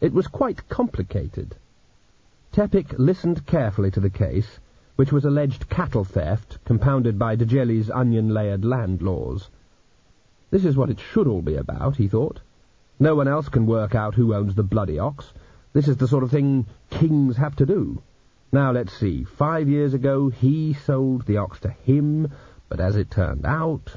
It was quite complicated. Tepic listened carefully to the case, which was alleged cattle theft, compounded by Djeli's onion-layered land laws. This is what it should all be about, he thought. No one else can work out who owns the bloody ox. This is the sort of thing kings have to do. Now, let's see. 5 years ago, he sold the ox to him, but as it turned out...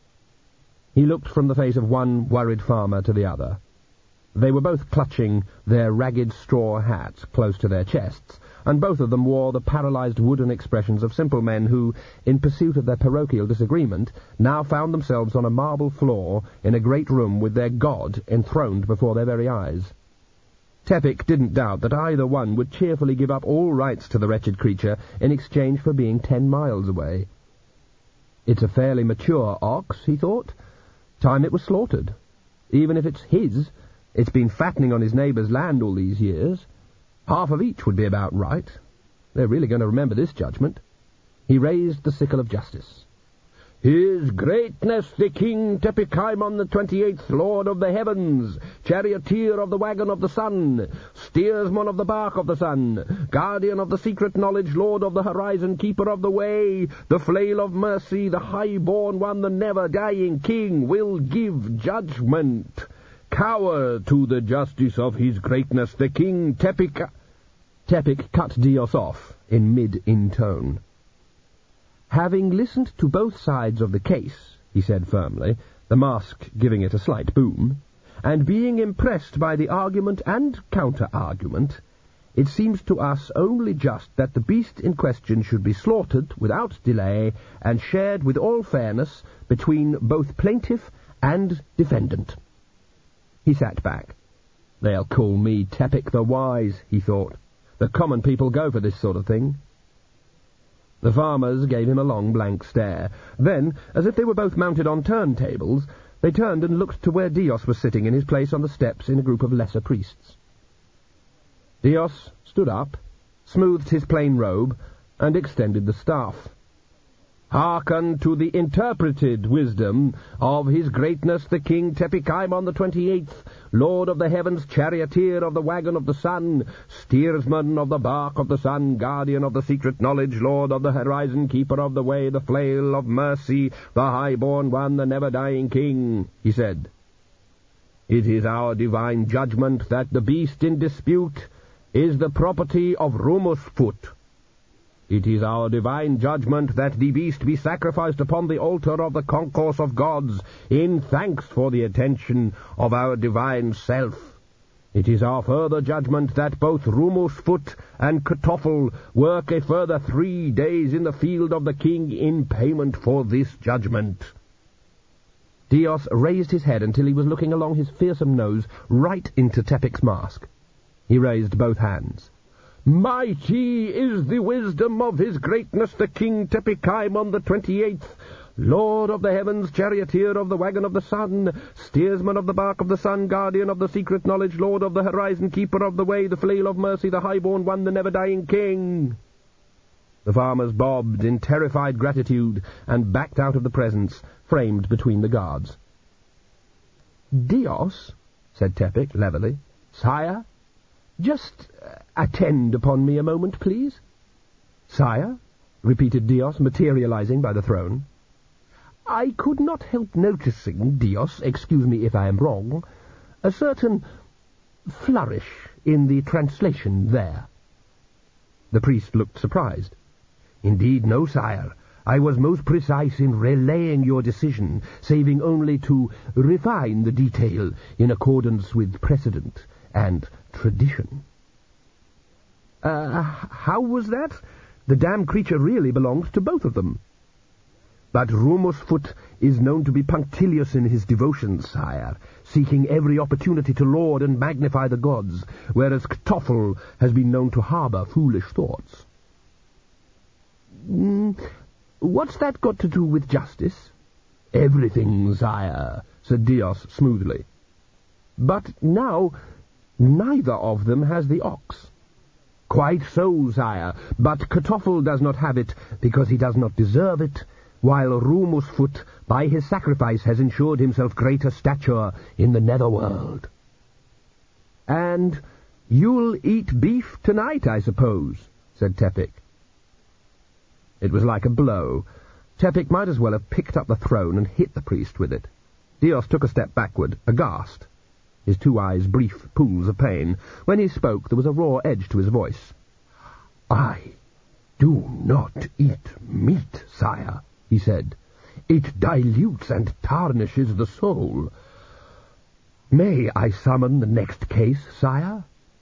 He looked from the face of one worried farmer to the other. They were both clutching their ragged straw hats close to their chests, and both of them wore the paralyzed wooden expressions of simple men who, in pursuit of their parochial disagreement, now found themselves on a marble floor in a great room with their god enthroned before their very eyes. Tepic didn't doubt that either one would cheerfully give up all rights to the wretched creature in exchange for being 10 miles away. It's a fairly mature ox, he thought. Time it was slaughtered. Even if it's his, it's been fattening on his neighbour's land all these years. Half of each would be about right. They're really going to remember this judgment. He raised the sickle of justice. His Greatness the King Tepikaimon the 28th, Lord of the Heavens, Charioteer of the Wagon of the Sun, Steersman of the Bark of the Sun, Guardian of the Secret Knowledge, Lord of the Horizon, Keeper of the Way, the Flail of Mercy, the High-born One, the Never-dying King, will give judgment. Cower to the justice of His Greatness the King Tepic... Tepic cut Dios off in mid-intone. Having listened to both sides of the case, he said firmly, the mask giving it a slight boom, and being impressed by the argument and counter-argument, it seems to us only just that the beast in question should be slaughtered without delay and shared with all fairness between both plaintiff and defendant. He sat back. They'll call me Tepic the Wise, he thought. The common people go for this sort of thing. The farmers gave him a long blank stare. Then, as if they were both mounted on turntables, they turned and looked to where Dios was sitting in his place on the steps in a group of lesser priests. Dios stood up, smoothed his plain robe, and extended the staff. Hearken to the interpreted wisdom of His Greatness the King Tepikaimon the 28th, Lord of the Heavens, Charioteer of the Wagon of the Sun, Steersman of the Bark of the Sun, Guardian of the Secret Knowledge, Lord of the Horizon, Keeper of the Way, the Flail of Mercy, the High-born One, the Never-dying King, he said. It is our divine judgment that the beast in dispute is the property of Rumusfut. It is our divine judgment that the beast be sacrificed upon the altar of the concourse of gods in thanks for the attention of our divine self. It is our further judgment that both Rumusfut and Kartoffel work a further 3 days in the field of the king in payment for this judgment. Dios raised his head until he was looking along his fearsome nose right into Tepic's mask. He raised both hands. Mighty is the wisdom of His Greatness the King Tepikaimon the 28th, Lord of the Heavens, Charioteer of the Wagon of the Sun, Steersman of the Bark of the Sun, Guardian of the Secret Knowledge, Lord of the Horizon, Keeper of the Way, the Flail of Mercy, the High-born One, the Never-dying King. The farmers bobbed in terrified gratitude and backed out of the presence, framed between the guards. Dios, said Tepic levelly. Sire? Just attend upon me a moment, please. Sire, repeated Dios, materializing by the throne. I could not help noticing, Dios, excuse me if I am wrong, a certain flourish in the translation there. The priest looked surprised. Indeed, no, sire. I was most precise in relaying your decision, saving only to refine the detail in accordance with precedent and tradition. How was that? The damned creature really belonged to both of them. But Rumusfut is known to be punctilious in his devotions, sire, seeking every opportunity to laud and magnify the gods, whereas Kartoffel has been known to harbour foolish thoughts. What's that got to do with justice? Everything, sire, said Dios smoothly. But now neither of them has the ox. Quite so, sire, but Kartoffel does not have it because he does not deserve it, while Rumusfut, by his sacrifice, has ensured himself greater stature in the netherworld. "And you'll eat beef tonight, I suppose," said Tepic. It was like a blow. Tepic might as well have picked up the throne and hit the priest with it. Dios took a step backward, aghast, his 2 eyes brief pools of pain. When he spoke, there was a raw edge to his voice. "I do not eat meat, sire," he said. "It dilutes and tarnishes the soul. May I summon the next case, sire?"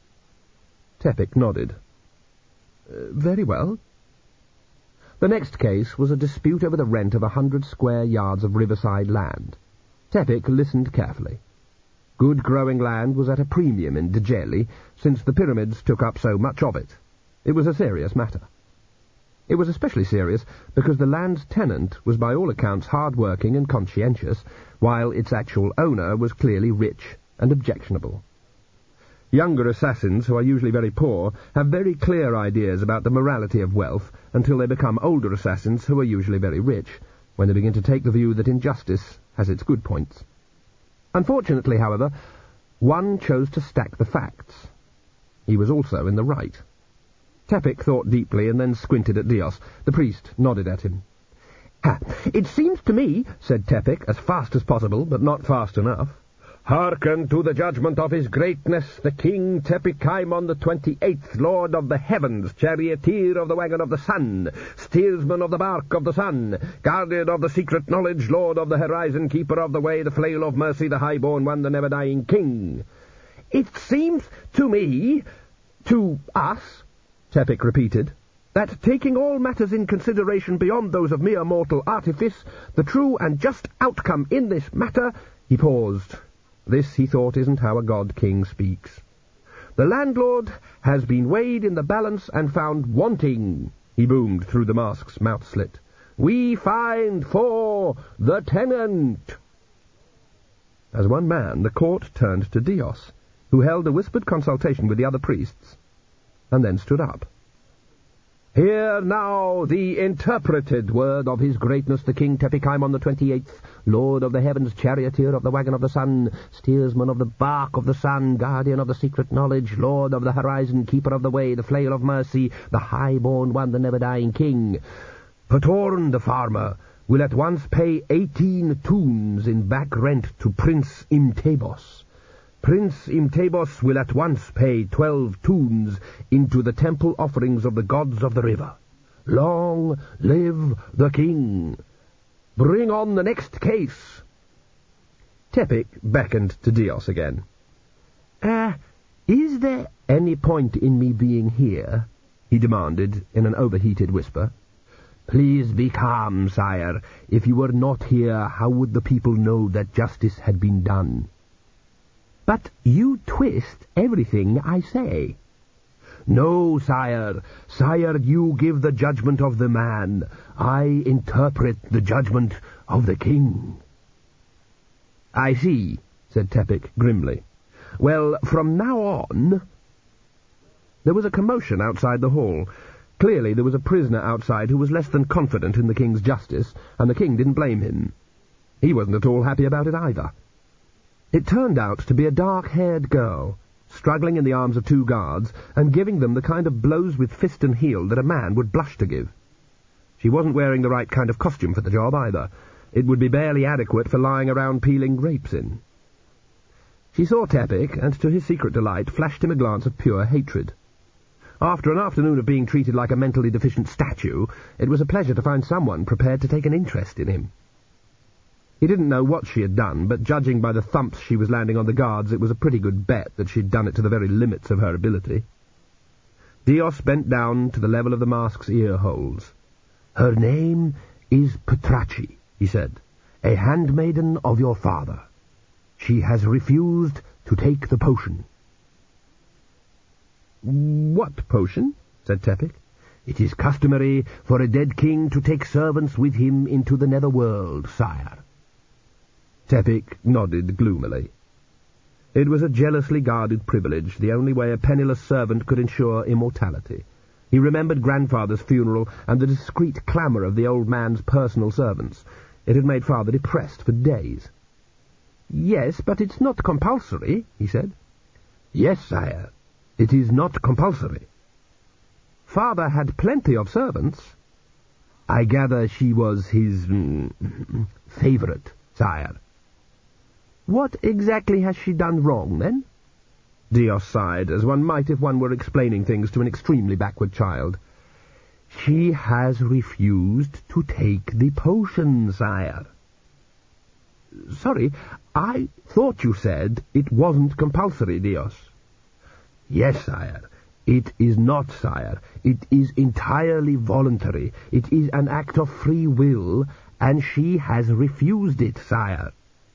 Tepic nodded. "Very well." The next case was a dispute over the rent of 100 square yards of riverside land. Tepic listened carefully. Good growing land was at a premium in Djeli, since the pyramids took up so much of it. It was a serious matter. It was especially serious because the land's tenant was by all accounts hard-working and conscientious, while its actual owner was clearly rich and objectionable. Younger assassins, who are usually very poor, have very clear ideas about the morality of wealth until they become older assassins who are usually very rich, when they begin to take the view that injustice has its good points. Unfortunately, however, one chose to stack the facts. He was also in the right. Tepic thought deeply and then squinted at Dios. The priest nodded at him. "It seems to me," said Tepic, as fast as possible, but not fast enough, "hearken to the judgment of his greatness, the King Tepicaimon the 28th, Lord of the Heavens, Charioteer of the Wagon of the Sun, Steersman of the Bark of the Sun, Guardian of the Secret Knowledge, Lord of the Horizon, Keeper of the Way, the Flail of Mercy, the Highborn One, the Never-Dying King. It seems to me, to us," Tepic repeated, "that taking all matters in consideration beyond those of mere mortal artifice, the true and just outcome in this matter—" He paused. This, he thought, isn't how a god-king speaks. "The landlord has been weighed in the balance and found wanting," he boomed through the mask's mouth slit. "We find for the tenant." As one man, the court turned to Dios, who held a whispered consultation with the other priests, and then stood up. "Hear now the interpreted word of his greatness the King Tepicaimon the 28th, Lord of the Heavens, Charioteer of the Wagon of the Sun, Steersman of the Bark of the Sun, Guardian of the Secret Knowledge, Lord of the Horizon, Keeper of the Way, the Flail of Mercy, the Highborn One, the Never-Dying King. Patorn the farmer will at once pay 18 tunes in back rent to Prince Imtebos. Prince Imtebos will at once pay 12 tunes into the temple offerings of the gods of the river. Long live the king! Bring on the next case!" Tepic beckoned to Dios again. Is there any point in me being here?" he demanded in an overheated whisper. "Please be calm, sire. If you were not here, how would the people know that justice had been done?" "But you twist everything I say." "No, sire. Sire, you give the judgment of the man. I interpret the judgment of the king." "I see," said Tepic grimly. "Well, from now on—" There was a commotion outside the hall. Clearly there was a prisoner outside who was less than confident in the king's justice, and the king didn't blame him. He wasn't at all happy about it either. It turned out to be a dark-haired girl, struggling in the arms of 2 guards, and giving them the kind of blows with fist and heel that a man would blush to give. She wasn't wearing the right kind of costume for the job either. It would be barely adequate for lying around peeling grapes in. She saw Tepic, and to his secret delight flashed him a glance of pure hatred. After an afternoon of being treated like a mentally deficient statue, it was a pleasure to find someone prepared to take an interest in him. He didn't know what she had done, but judging by the thumps she was landing on the guards, it was a pretty good bet that she'd done it to the very limits of her ability. Dios bent down to the level of the mask's ear holes. "Her name is Patrachi," he said, "a handmaiden of your father. She has refused to take the potion." "What potion?" said Tepic. "It is customary for a dead king to take servants with him into the netherworld, sire." Tepic nodded gloomily. It was a jealously guarded privilege, the only way a penniless servant could ensure immortality. He remembered grandfather's funeral and the discreet clamour of the old man's personal servants. It had made father depressed for days. "Yes, but it's not compulsory," he said. Yes, sire. It is not compulsory. Father had plenty of servants. I gather she was his favourite, sire. What exactly has she done wrong, then? Dios sighed, as one might if one were explaining things to an extremely backward child. She has refused to take the potion, sire. Sorry, I thought you said it wasn't compulsory, Dios. Yes, sire. It is not, sire. It is entirely voluntary. It is an act of free will, and she has refused it, sire.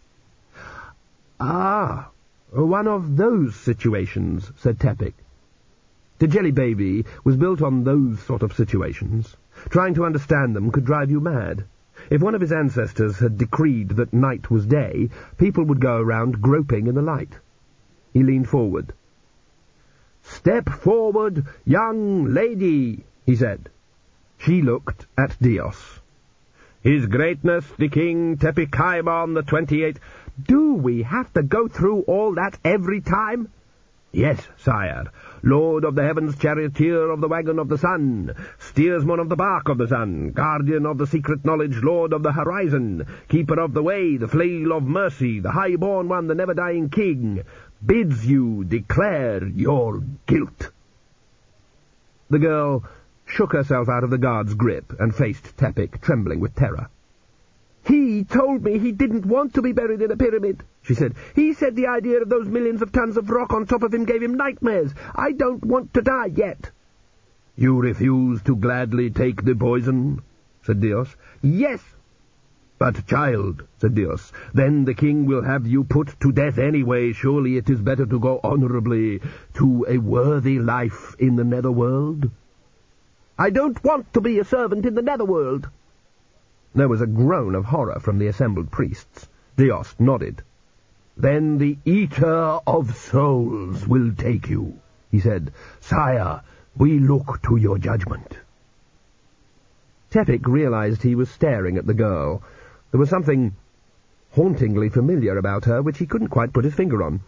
Ah, one of those situations, said Tepic. Djeli Baby was built on those sort of situations. Trying to understand them could drive you mad. If one of his ancestors had decreed that night was day, people would go around groping in the light. He leaned forward. "Step forward, young lady," he said. She looked at Dios. "His Greatness the King Tepicaimon the 28th. Do we have to go through all that every time? Yes, sire. Lord of the heavens, charioteer of the wagon of the sun, steersman of the bark of the sun, guardian of the secret knowledge, lord of the horizon, keeper of the way, the flail of mercy, the high-born one, the never-dying king, bids you declare your guilt." The girl shook herself out of the guard's grip and faced Tepic, trembling with terror. "He told me he didn't want to be buried in a pyramid," she said. "He said the idea of those millions of tons of rock on top of him gave him nightmares. I don't want to die yet." "You refuse to gladly take the poison?" said Dios. "Yes." "But, child," said Dios, "then the king will have you put to death anyway. Surely it is better to go honourably to a worthy life in the netherworld." "I don't want to be a servant in the netherworld." There was a groan of horror from the assembled priests. Dios nodded. "Then the Eater of Souls will take you," he said. "Sire, we look to your judgment." Tepic realized he was staring at the girl. There was something hauntingly familiar about her which he couldn't quite put his finger on.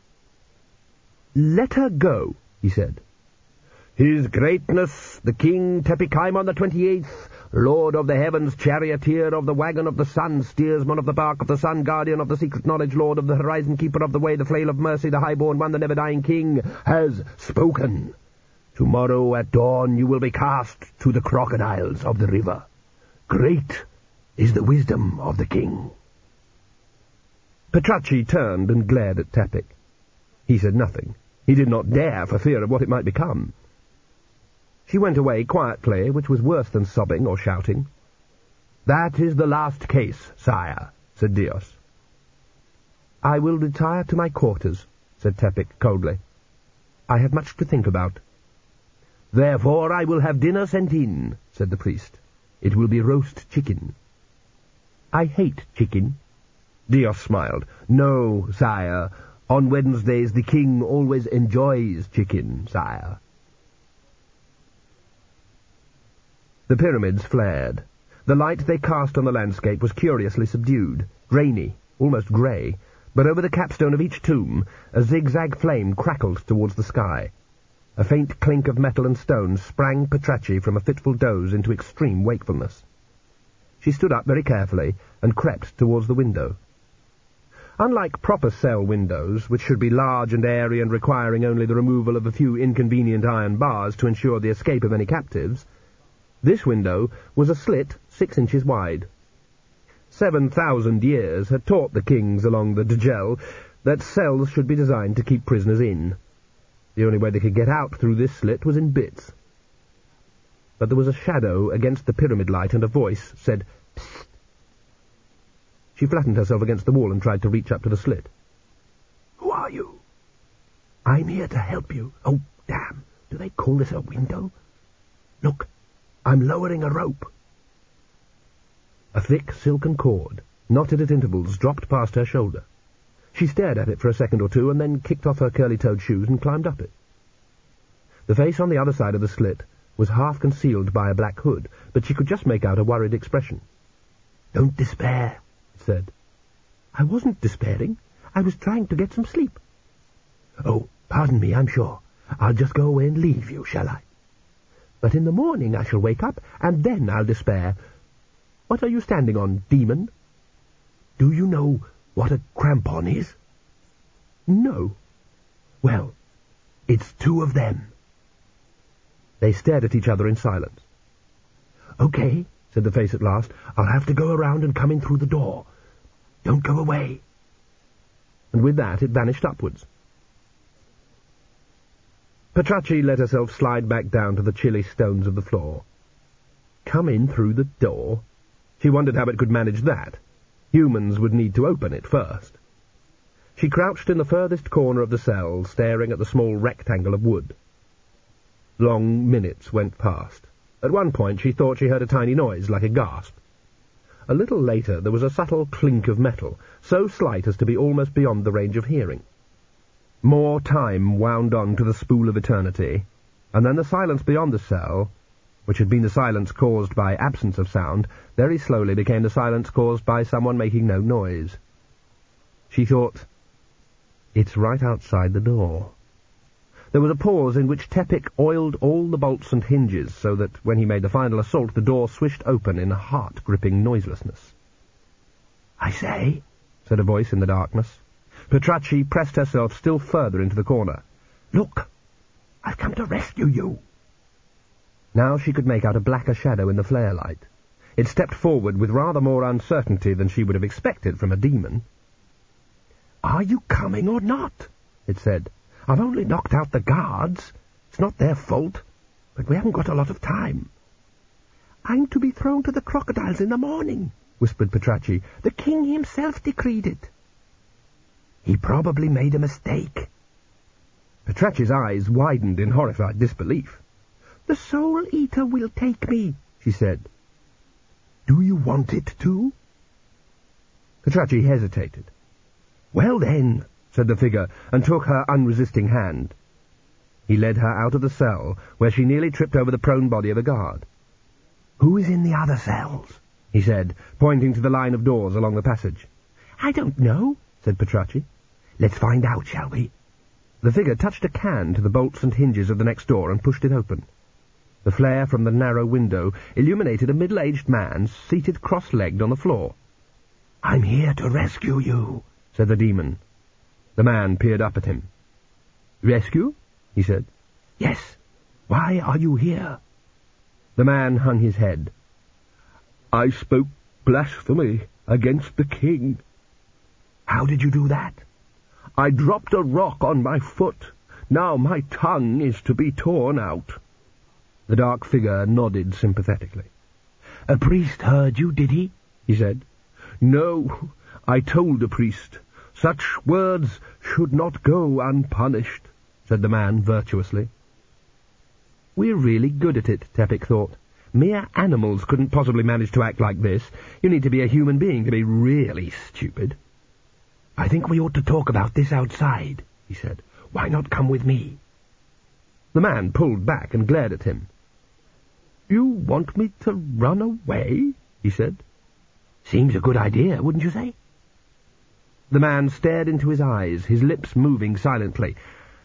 "Let her go," he said. "His Greatness, the King Tepicaimon the 28th, Lord of the heavens, charioteer of the wagon of the sun, steersman of the bark of the sun, guardian of the secret knowledge, lord of the horizon, keeper of the way, the flail of mercy, the high-born one, the never-dying king, has spoken. Tomorrow at dawn you will be cast to the crocodiles of the river. Great is the wisdom of the king." Petracci turned and glared at Tepic. He said nothing. He did not dare for fear of what it might become. She went away quietly, which was worse than sobbing or shouting. "That is the last case, sire," said Dios. "I will retire to my quarters," said Tepic coldly. "I have much to think about." "Therefore I will have dinner sent in," said the priest. "It will be roast chicken." "I hate chicken." Dios smiled. "No, sire. On Wednesdays the king always enjoys chicken, sire." The pyramids flared. The light they cast on the landscape was curiously subdued, grainy, almost grey, but over the capstone of each tomb a zigzag flame crackled towards the sky. A faint clink of metal and stone sprang Petracci from a fitful doze into extreme wakefulness. She stood up very carefully and crept towards the window. Unlike proper cell windows, which should be large and airy and requiring only the removal of a few inconvenient iron bars to ensure the escape of any captives, this window was a slit 6 inches wide. 7,000 years had taught the kings along the Djel that cells should be designed to keep prisoners in. The only way they could get out through this slit was in bits. But there was a shadow against the pyramid light, and a voice said, "Psst." She flattened herself against the wall and tried to reach up to the slit. "Who are you?" "I'm here to help you." "Oh, damn. Do they call this a window?" "Look. I'm lowering a rope." A thick silken cord, knotted at intervals, dropped past her shoulder. She stared at it for a second or two and then kicked off her curly-toed shoes and climbed up it. The face on the other side of the slit was half concealed by a black hood, but she could just make out a worried expression. "Don't despair," it said. "I wasn't despairing. I was trying to get some sleep." "Oh, Pardon me, I'm sure. I'll just go away and leave you, shall I? But in the morning I shall wake up, and then I'll despair. What are you standing on, demon? Do you know what a crampon is? No. Well, it's two of them. They stared at each other in silence. Okay, said the face at last. I'll have to go around and come in through the door. Don't go away. And with that it vanished upwards. Petracci let herself slide back down to the chilly stones of the floor. Come in through the door? She wondered how it could manage that. Humans would need to open it first. She crouched in the furthest corner of the cell, staring at the small rectangle of wood. Long minutes went past. At one point she thought she heard a tiny noise, like a gasp. A little later there was a subtle clink of metal, so slight as to be almost beyond the range of hearing. More time wound on to the spool of eternity, and then the silence beyond the cell, which had been the silence caused by absence of sound, very slowly became the silence caused by someone making no noise. She thought, it's right outside the door. There was a pause in which Tepic oiled all the bolts and hinges so that, when he made the final assault, the door swished open in a heart-gripping noiselessness. "I say," said a voice in the darkness. Petracci pressed herself still further into the corner. "Look! I've come to rescue you!" Now she could make out a blacker shadow in the flare light. It stepped forward with rather more uncertainty than she would have expected from a demon. "Are you coming or not?" it said. "I've only knocked out the guards. It's not their fault, but we haven't got a lot of time." "I'm to be thrown to the crocodiles in the morning," whispered Petracci. "The king himself decreed it." "He probably made a mistake." Petracci's eyes widened in horrified disbelief. "The Soul Eater will take me," she said. "Do you want it to?" Petracci hesitated. "Well then," said the figure, and took her unresisting hand. He led her out of the cell, where she nearly tripped over the prone body of a guard. "Who is in the other cells?" he said, pointing to the line of doors along the passage. "I don't know," said Petracci. "Let's find out, shall we?" The figure touched a can to the bolts and hinges of the next door and pushed it open. The flare from the narrow window illuminated a middle-aged man seated cross-legged on the floor. "I'm here to rescue you," said the demon. The man peered up at him. "Rescue?" he said. "Yes. Why are you here?" The man hung his head. "I spoke blasphemy against the king." "How did you do that?" "I dropped a rock on my foot. Now my tongue is to be torn out." The dark figure nodded sympathetically. "A priest heard you, did he?" he said. "No, I told the priest. Such words should not go unpunished," said the man virtuously. We're really good at it, Tepic thought. Mere animals couldn't possibly manage to act like this. You need to be a human being to be really stupid. "I think we ought to talk about this outside," he said. "Why not come with me?" The man pulled back and glared at him. "You want me to run away?" he said. "Seems a good idea, wouldn't you say?" The man stared into his eyes, his lips moving silently.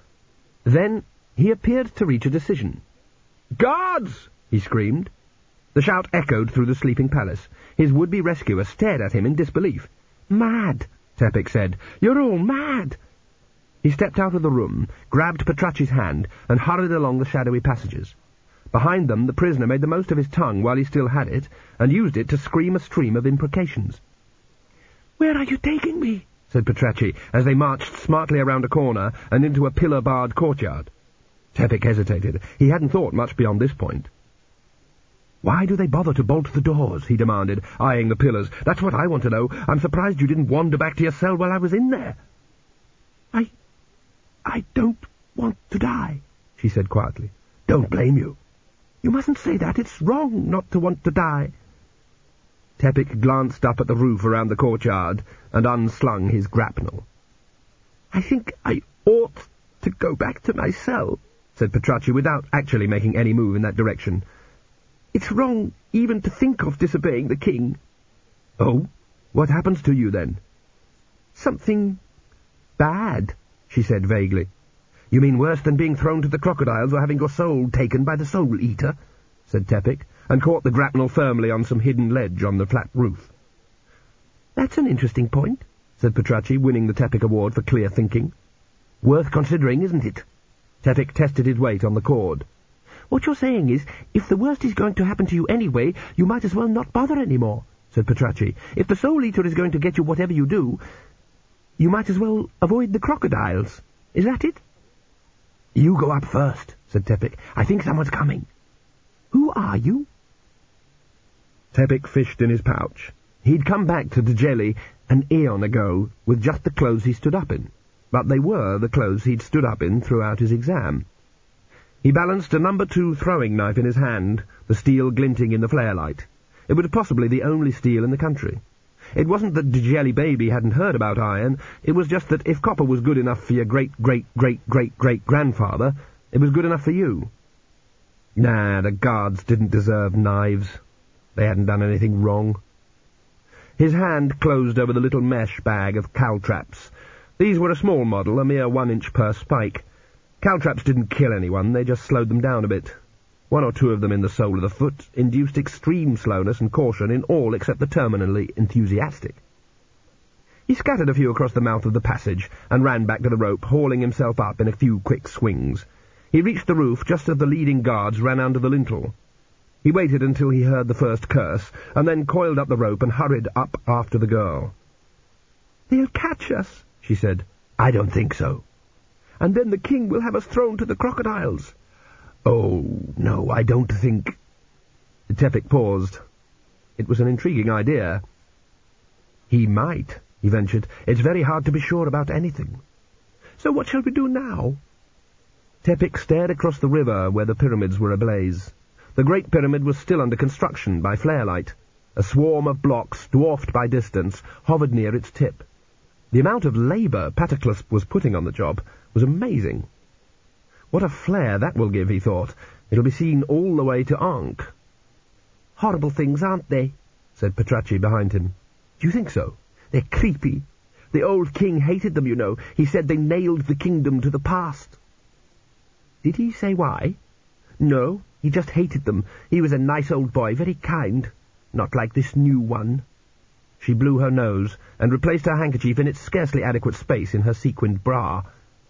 Then he appeared to reach a decision. "Guards!" he screamed. The shout echoed through the sleeping palace. His would-be rescuer stared at him in disbelief. "Mad!" Tepic said. "You're all mad!" He stepped out of the room, grabbed Petracci's hand, and hurried along the shadowy passages. Behind them, the prisoner made the most of his tongue while he still had it, and used it to scream a stream of imprecations. "Where are you taking me?" said Petracci, as they marched smartly around a corner and into a pillar-barred courtyard. Tepic hesitated. He hadn't thought much beyond this point. "Why do they bother to bolt the doors?" he demanded, eyeing the pillars. "That's what I want to know. I'm surprised you didn't wander back to your cell while I was in there." I don't want to die," she said quietly. "Don't blame you. You mustn't say that. It's wrong not to want to die." Tepic glanced up at the roof around the courtyard and unslung his grapnel. "I think I ought to go back to my cell," said Petracci, without actually making any move in that direction. "It's wrong even to think of disobeying the king." "Oh? What happens to you, then?" "Something bad," she said vaguely. "You mean worse than being thrown to the crocodiles or having your soul taken by the soul-eater?" said Tepic, and caught the grapnel firmly on some hidden ledge on the flat roof. "That's an interesting point," said Petracci, winning the Tepic Award for clear thinking. "Worth considering, isn't it?" Tepic tested his weight on the cord. "What you're saying is, if the worst is going to happen to you anyway, you might as well not bother any more," said Petracci. "If the soul-eater is going to get you whatever you do, you might as well avoid the crocodiles. Is that it?" "You go up first," said Tepic. "I think someone's coming." "Who are you?" Tepic fished in his pouch. He'd come back to Djeli an eon ago with just the clothes he stood up in, but they were the clothes he'd stood up in throughout his exam. He balanced a No. 2 throwing knife in his hand, the steel glinting in the flare light. It was possibly the only steel in the country. It wasn't that Djeli Baby hadn't heard about iron, it was just that if copper was good enough for your great-great-great-great-great-grandfather, it was good enough for you. Nah, the guards didn't deserve knives. They hadn't done anything wrong. His hand closed over the little mesh bag of caltraps. These were a small model, a mere 1-inch per spike. Caltraps didn't kill anyone, they just slowed them down a bit. 1 or 2 of them in the sole of the foot induced extreme slowness and caution in all except the terminally enthusiastic. He scattered a few across the mouth of the passage and ran back to the rope, hauling himself up in a few quick swings. He reached the roof just as the leading guards ran under the lintel. He waited until he heard the first curse, and then coiled up the rope and hurried up after the girl. "They'll catch us," she said. "I don't think so." "And then the king will have us thrown to the crocodiles." "Oh, no, I don't think—" Tepic paused. It was an intriguing idea. "He might," he ventured. "It's very hard to be sure about anything." "So what shall we do now?" Tepic stared across the river where the pyramids were ablaze. The Great Pyramid was still under construction by flare light. A swarm of blocks, dwarfed by distance, hovered near its tip. The amount of labour Patroclus was putting on the job was amazing. What a flare that will give, he thought. It'll be seen all the way to Ankh. "Horrible things, aren't they?" said Petracci behind him. "Do you think so? They're creepy. The old king hated them, you know. He said they nailed the kingdom to the past." "Did he say why?" "No, he just hated them. He was a nice old boy, very kind. Not like this new one." She blew her nose and replaced her handkerchief in its scarcely adequate space in her sequined bra.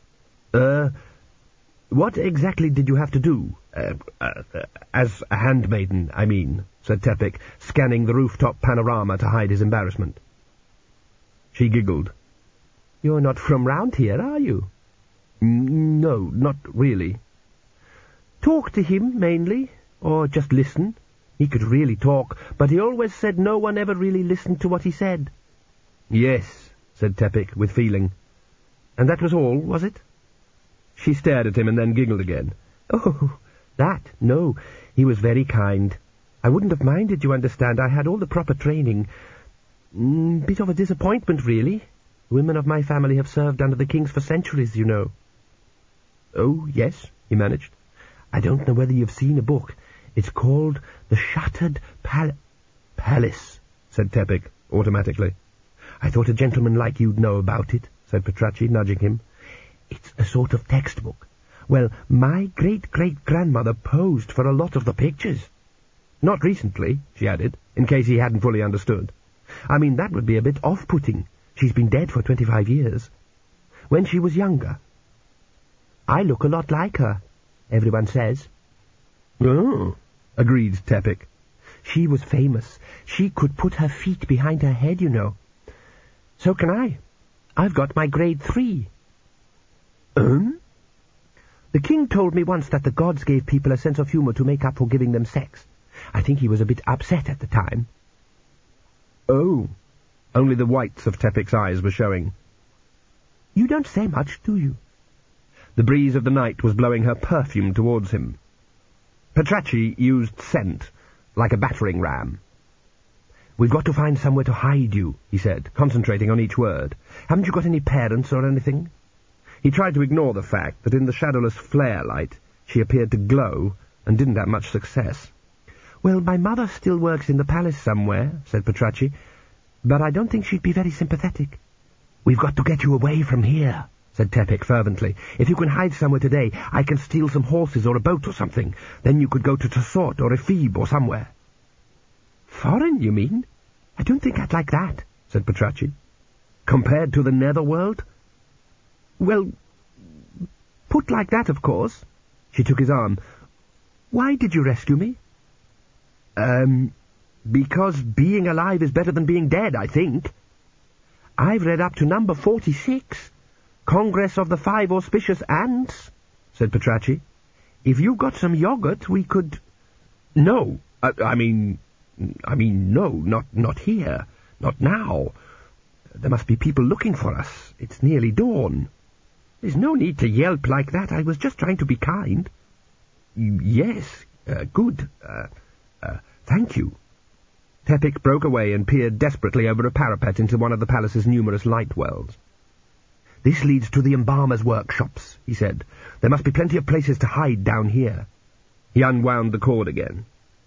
What exactly did you have to do? As a handmaiden, I mean," said Tepic, scanning the rooftop panorama to hide his embarrassment. She giggled. "You're not from round here, are you?" "No, not really." "Talk to him, mainly, or just listen?" He could really talk, but he always said no one ever really listened to what he said. "Yes," said Tepic, with feeling. "And that was all, was it?" She stared at him and then giggled again. "Oh, that? No. He was very kind. I wouldn't have minded, you understand. I had all the proper training. Bit of a disappointment, really. Women of my family have served under the kings for centuries, you know." "Oh, yes," he managed. "I don't know whether you've seen a book. It's called The Shattered Palace," said Tepic, automatically. "I thought a gentleman like you'd know about it," said Petracci, nudging him. "It's a sort of textbook. Well, my great-great-grandmother posed for a lot of the pictures. Not recently," she added, in case he hadn't fully understood. "I mean, that would be a bit off-putting. She's been dead for 25 years. When she was younger. I look a lot like her, everyone says." "Oh," agreed Tepic. "She was famous. She could put her feet behind her head, you know. So can I. I've got my grade 3. The king told me once that the gods gave people a sense of humour to make up for giving them sex. I think he was a bit upset at the time." "Oh." Only the whites of Tepic's eyes were showing. "You don't say much, do you?" The breeze of the night was blowing her perfume towards him. Petracci used scent, like a battering ram. "We've got to find somewhere to hide you," he said, concentrating on each word. "Haven't you got any parents or anything?" He tried to ignore the fact that in the shadowless flare light she appeared to glow and didn't have much success. "Well, my mother still works in the palace somewhere," said Petracci, "but I don't think she'd be very sympathetic." "We've got to get you away from here," said Tepic fervently. "If you can hide somewhere today, I can steal some horses or a boat or something. Then you could go to Tessort or Ephebe or somewhere." "Foreign, you mean? I don't think I'd like that," said Petracci. "Compared to the netherworld?" "Well, put like that, of course." She took his arm. "Why did you rescue me?" Because being alive is better than being dead, I think." "I've read up to number 46, Congress of the 5 Auspicious Ants," said Petracci. "If you've got some yogurt, we could—" "No, I mean, no, not here. Not now. There must be people looking for us. It's nearly dawn." "There's no need to yelp like that. I was just trying to be kind." "Yes, good. Thank you." Tepic broke away and peered desperately over a parapet into one of the palace's numerous light wells. "This leads to the embalmer's workshops," he said. "There must be plenty of places to hide down here." He unwound the cord again.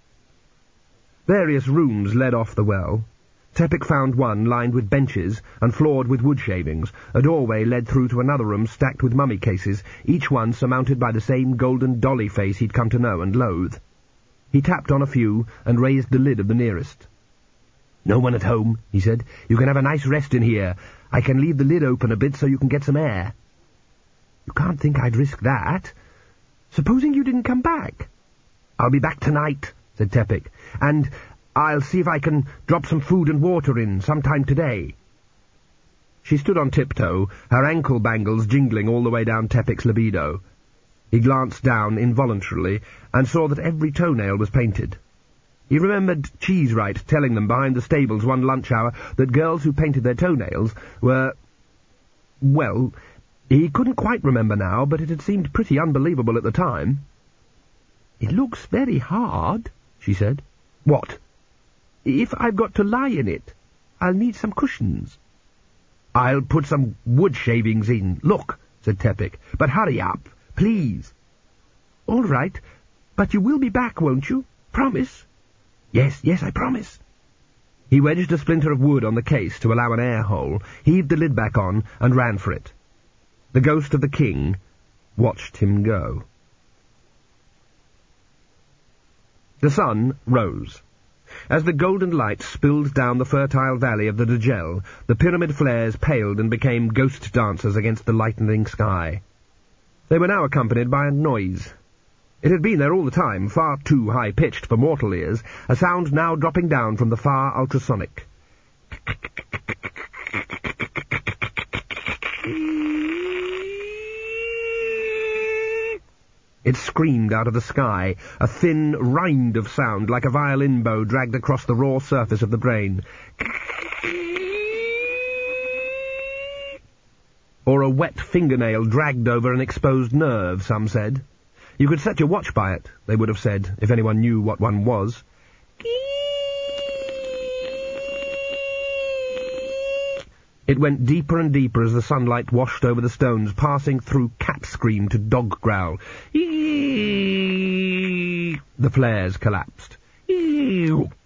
Various rooms led off the well. Tepic found one lined with benches and floored with wood shavings. A doorway led through to another room stacked with mummy cases, each one surmounted by the same golden dolly face he'd come to know and loathe. He tapped on a few and raised the lid of the nearest. "No one at home," he said. "You can have a nice rest in here. I can leave the lid open a bit so you can get some air." "You can't think I'd risk that. Supposing you didn't come back?" "I'll be back tonight," said Tepic, "and I'll see if I can drop some food and water in sometime today." She stood on tiptoe, her ankle bangles jingling all the way down Tepic's libido. He glanced down involuntarily and saw that every toenail was painted. He remembered Cheesewright telling them behind the stables one lunch hour that girls who painted their toenails were... Well, he couldn't quite remember now, but it had seemed pretty unbelievable at the time. "It looks very hard," she said. "What?" "If I've got to lie in it, I'll need some cushions." "I'll put some wood shavings in. Look," said Tepic. "But hurry up, please." "All right, but you will be back, won't you? Promise?" Yes, I promise." He wedged a splinter of wood on the case to allow an air hole, heaved the lid back on, and ran for it. The ghost of the king watched him go. The sun rose. As the golden light spilled down the fertile valley of the Djel, the pyramid flares paled and became ghost dancers against the lightening sky. They were now accompanied by a noise. It had been there all the time, far too high-pitched for mortal ears, a sound now dropping down from the far ultrasonic. It screamed out of the sky, a thin rind of sound like a violin bow dragged across the raw surface of the brain. Or a wet fingernail dragged over an exposed nerve, some said. You could set your watch by it, they would have said, if anyone knew what one was. It went deeper and deeper as the sunlight washed over the stones, passing through cat scream to dog growl. The flares collapsed.